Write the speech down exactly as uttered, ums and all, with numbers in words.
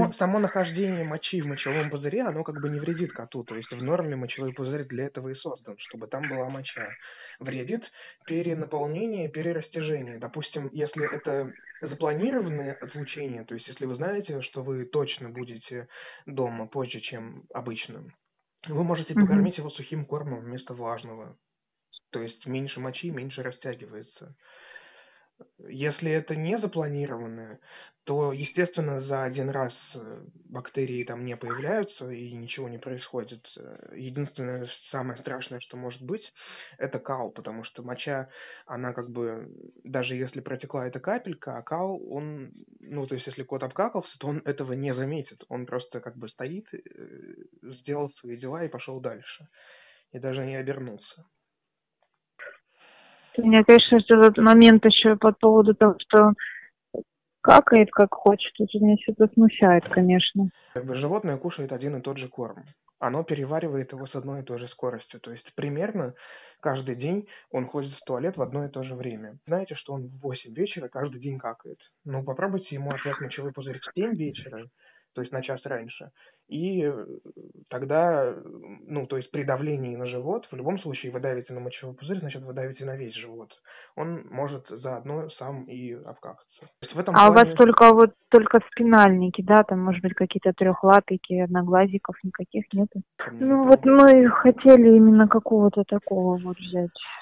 само, само нахождение мочи в мочевом пузыре, оно как бы не вредит коту. То есть в норме мочевой пузырь для этого и создан, чтобы там была моча. Вредит перенаполнение, перерастяжение. Допустим, если это запланированное отлучение, то есть если вы знаете, что вы точно будете дома позже, чем обычно, вы можете Мгм. покормить его сухим кормом вместо влажного. То есть меньше мочи, меньше растягивается. Если это не запланированное, то, естественно, за один раз э, бактерии там не появляются и ничего не происходит. Э, Единственное, самое страшное, что может быть, это кал, потому что моча, она как бы, даже если протекла эта капелька, а кал, он, ну, то есть если кот обкакался, то он этого не заметит. Он просто как бы стоит, э, сделал свои дела и пошел дальше. И даже не обернулся. Меня, конечно, этот момент еще по поводу того, что он какает как хочет, это меня все это смущает, конечно. Как бы животное кушает один и тот же корм. Оно переваривает его с одной и той же скоростью. То есть примерно каждый день он ходит в туалет в одно и то же время. Знаете, что он в восемь вечера каждый день какает. Ну, попробуйте ему отдать мочевой пузырь в семь вечера, то есть на час раньше. И э, тогда, э, ну, то есть при давлении на живот, в любом случае вы давите на мочевой пузырь, значит вы давите на весь живот. Он может заодно сам и обкакаться. То есть в этом А у вас плане... только вот только спинальники, да, там, может быть, какие-то трехлапики, одноглазиков никаких нету? Ну вот мы хотели именно какого-то такого вот взять.